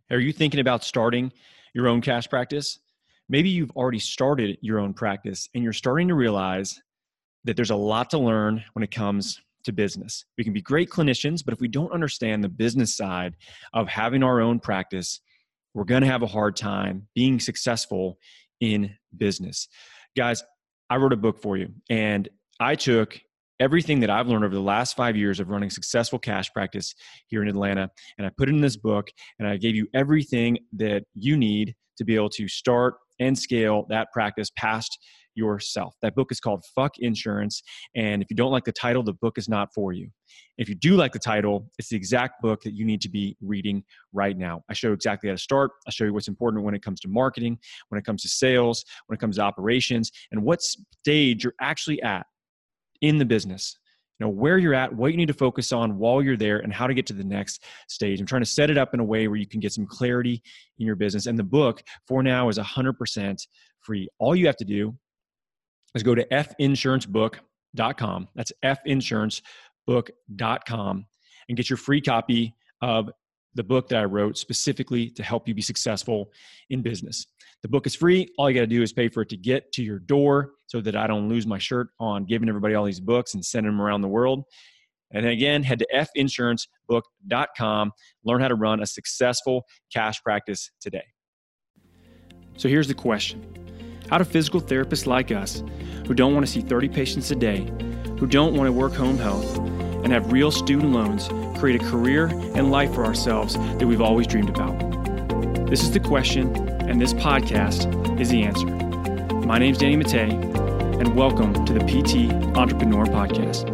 Are you thinking about starting your own cash practice? Maybe you've already started your own practice and you're starting to realize that there's a lot to learn when it comes to business. We can be great clinicians, but if we don't understand the business side of having our own practice, we're going to have a hard time being successful in business. Guys, I wrote a book for you, and I took everything that I've learned over the last 5 years of running successful cash practice here in Atlanta, and I put it in this book, and I gave you everything that you need to be able to start and scale that practice past yourself. That book is called Fuck Insurance, and if you don't like the title, the book is not for you. If you do like the title, it's the exact book that you need to be reading right now. I show you exactly how to start. I show you what's important when it comes to marketing, when it comes to sales, when it comes to operations, and what stage you're actually at in the business. You know, where you're at, what you need to focus on while you're there, and how to get to the next stage. I'm trying to set it up in a way where you can get some clarity in your business. And the book for now is 100% free. All you have to do is go to finsurancebook.com. That's finsurancebook.com and get your free copy of the book that I wrote specifically to help you be successful in business. The book is free. All you got to do is pay for it to get to your door so that I don't lose my shirt on giving everybody all these books and sending them around the world. And then again, head to finsurancebook.com. Learn how to run a successful cash practice today. So here's the question. How do physical therapists like us, who don't want to see 30 patients a day, who don't want to work home health, and have real student loans, create a career and life for ourselves that we've always dreamed about? This is the question, and this podcast is the answer. My name's Danny Mattei, and welcome to the PT Entrepreneur Podcast.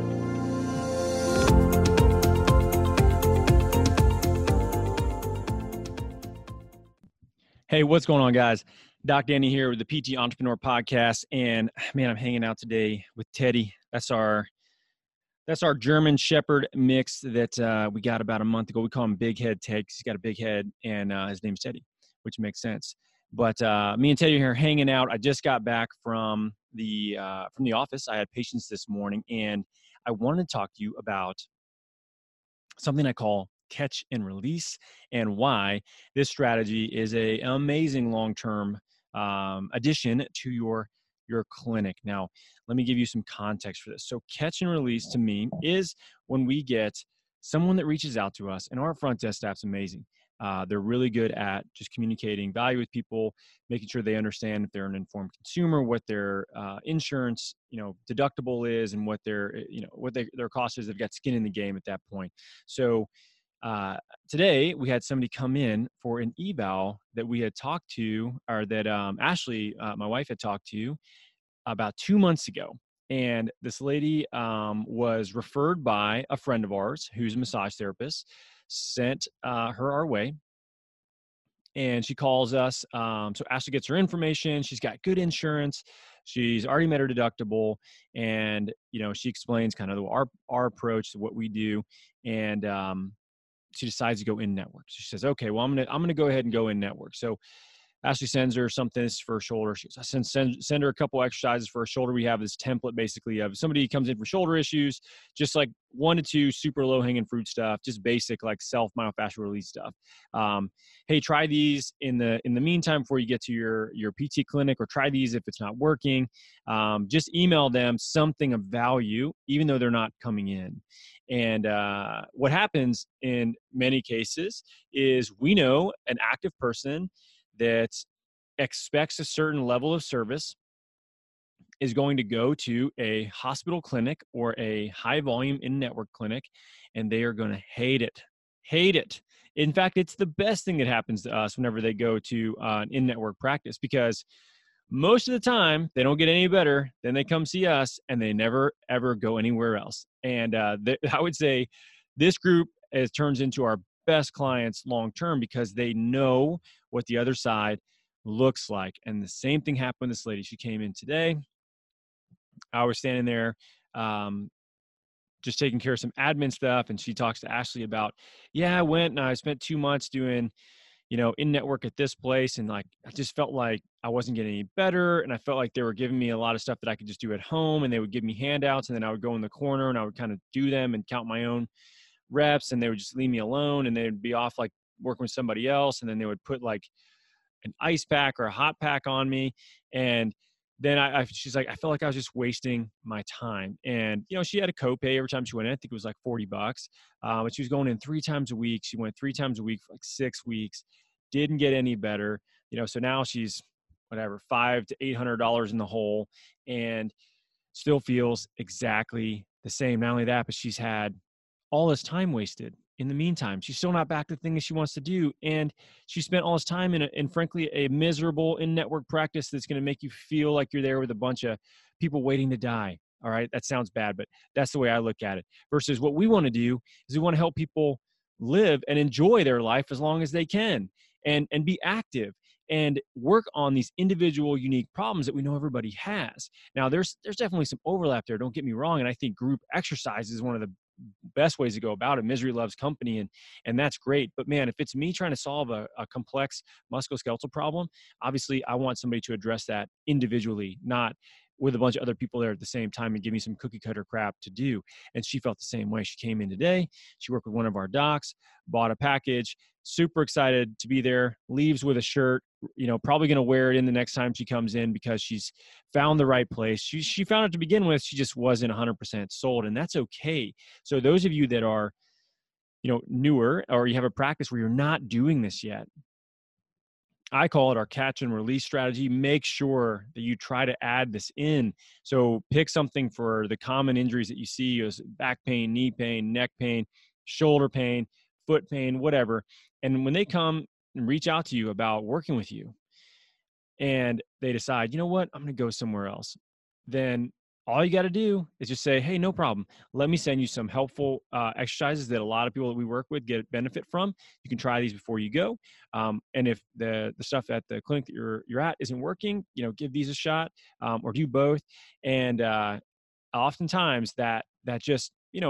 Hey, what's going on, guys? Doc Danny here with the PT Entrepreneur Podcast, and man, I'm hanging out today with Teddy. That's our German Shepherd mix that we got about a month ago. We call him Big Head Ted because he's got a big head, and his name's Teddy, which makes sense. But me and Teddy are here hanging out. I just got back from the office. I had patients this morning, and I wanted to talk to you about something I call catch and release, and why this strategy is an amazing long-term addition to your clinic. Now, let me give you some context for this. So catch and release to me is when we get someone that reaches out to us, and our front desk staff's amazing. They're really good at just communicating value with people, making sure they understand if they're an informed consumer, what their insurance, deductible is, and what their cost is. They've got skin in the game at that point. So today we had somebody come in for an eval that we had talked to, or that Ashley, my wife, had talked to about 2 months ago. And this lady was referred by a friend of ours who's a massage therapist, sent her our way. And she calls us. So Ashley gets her information. She's got good insurance. She's already met her deductible. And, she explains kind of our approach to what we do. And she decides to go in network. She says, okay, well, I'm going to go ahead and go in network. So Ashley sends her something for her shoulder. She goes, I send her a couple exercises for her shoulder. We have this template basically of somebody comes in for shoulder issues, just like 1 to 2 super low hanging fruit stuff, just basic like self myofascial release stuff. Hey, try these in the meantime before you get to your PT clinic, or try these if it's not working. Just email them something of value, even though they're not coming in. And what happens in many cases is we know an active person that expects a certain level of service is going to go to a hospital clinic or a high volume in-network clinic, and they are going to hate it. In fact, it's the best thing that happens to us whenever they go to an in-network practice, because most of the time they don't get any better. Then they come see us and they never, ever go anywhere else. And I would say this group turns into our best clients long-term because they know what the other side looks like. And the same thing happened with this lady. She came in today. I was standing there just taking care of some admin stuff. And she talks to Ashley about, I went and I spent 2 months doing, in network at this place. And I just felt like I wasn't getting any better. And I felt like they were giving me a lot of stuff that I could just do at home. And they would give me handouts. And then I would go in the corner and I would kind of do them and count my own reps, and they would just leave me alone, and they'd be off like working with somebody else, and then they would put like an ice pack or a hot pack on me. And then she's like, I felt like I was just wasting my time. And, she had a copay every time she went in. I think it was like $40. But she was going in 3 times a week. She went 3 times a week for like 6 weeks, didn't get any better. So now she's whatever, $500 to $800 in the hole, and still feels exactly the same. Not only that, but she's had all this time wasted. In the meantime, she's still not back to the thing that she wants to do. And she spent all this time in frankly, a miserable in-network practice that's going to make you feel like you're there with a bunch of people waiting to die. All right. That sounds bad, but that's the way I look at it. Versus what we want to do is we want to help people live and enjoy their life as long as they can, and be active and work on these individual unique problems that we know everybody has. Now, there's definitely some overlap there. Don't get me wrong. And I think group exercise is one of the best ways to go about it. Misery loves company, and that's great. But man, if it's me trying to solve a complex musculoskeletal problem, obviously I want somebody to address that individually, not with a bunch of other people there at the same time and give me some cookie cutter crap to do. And she felt the same way. She came in today. She worked with one of our docs, bought a package, super excited to be there, leaves with a shirt, probably going to wear it in the next time she comes in because she's found the right place. She found it to begin with. She just wasn't 100% sold, and that's okay. So those of you that are, newer, or you have a practice where you're not doing this yet, I call it our catch and release strategy. Make sure that you try to add this in. So pick something for the common injuries that you see as back pain, knee pain, neck pain, shoulder pain, foot pain, whatever. And when they come and reach out to you about working with you and they decide, you know what, I'm going to go somewhere else, then all you got to do is just say, hey, no problem. Let me send you some helpful exercises that a lot of people that we work with get benefit from. You can try these before you go. And if the stuff at the clinic that you're at isn't working, give these a shot, or do both. And oftentimes that just,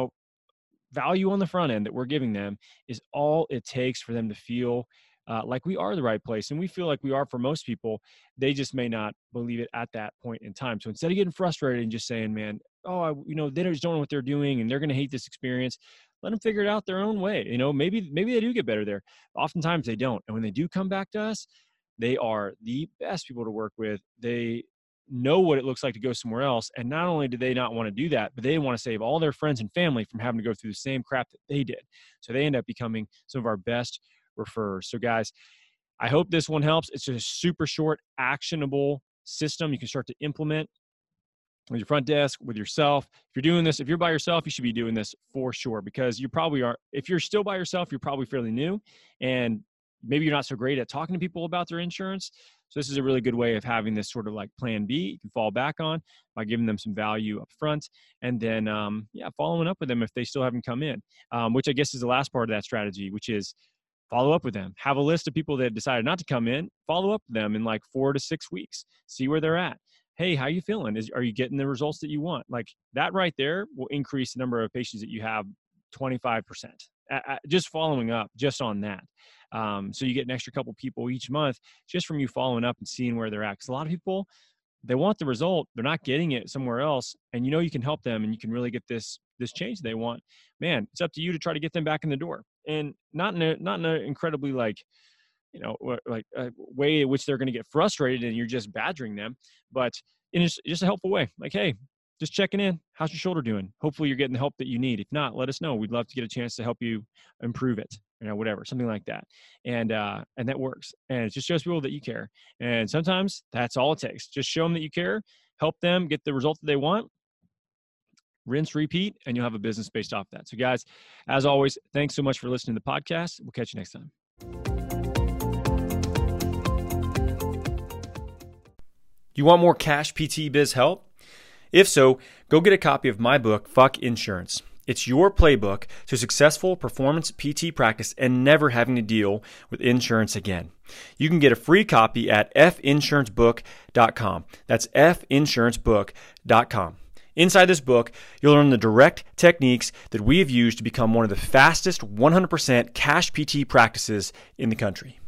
value on the front end that we're giving them is all it takes for them to feel like we are the right place. And we feel like we are for most people. They just may not believe it at that point in time. So instead of getting frustrated and just saying, man, they just don't know what they're doing and they're going to hate this experience, let them figure it out their own way. Maybe they do get better there. Oftentimes they don't. And when they do come back to us, they are the best people to work with. They know what it looks like to go somewhere else. And not only do they not want to do that, but they want to save all their friends and family from having to go through the same crap that they did. So they end up becoming some of our best referrers. So guys, I hope this one helps. It's just a super short, actionable system you can start to implement with your front desk, with yourself. If you're doing this, if you're by yourself, you should be doing this for sure, because you probably are. If you're still by yourself, you're probably fairly new, and maybe you're not so great at talking to people about their insurance. So this is a really good way of having this sort of like plan B you can fall back on by giving them some value up front, and then following up with them if they still haven't come in, which I guess is the last part of that strategy, which is follow up with them. Have a list of people that decided not to come in, follow up with them in like 4 to 6 weeks, see where they're at. Hey, how you feeling? Are you getting the results that you want? Like that right there will increase the number of patients that you have 25%. Just following up just on that. So you get an extra couple people each month just from you following up and seeing where they're at. Because a lot of people, they want the result, they're not getting it somewhere else, and you can help them and you can really get this change they want. Man, it's up to you to try to get them back in the door, and not in a incredibly way in which they're going to get frustrated and you're just badgering them, but in just a helpful way. Like, hey, just checking in. How's your shoulder doing? Hopefully you're getting the help that you need. If not, let us know. We'd love to get a chance to help you improve it, whatever, something like that. And that works. And it just shows people that you care. And sometimes that's all it takes. Just show them that you care, help them get the result that they want, rinse, repeat, and you'll have a business based off that. So guys, as always, thanks so much for listening to the podcast. We'll catch you next time. You want more Cash PT Biz help? If so, go get a copy of my book, Fuck Insurance. It's your playbook to successful performance PT practice and never having to deal with insurance again. You can get a free copy at finsurancebook.com. That's finsurancebook.com. Inside this book, you'll learn the direct techniques that we have used to become one of the fastest 100% cash PT practices in the country.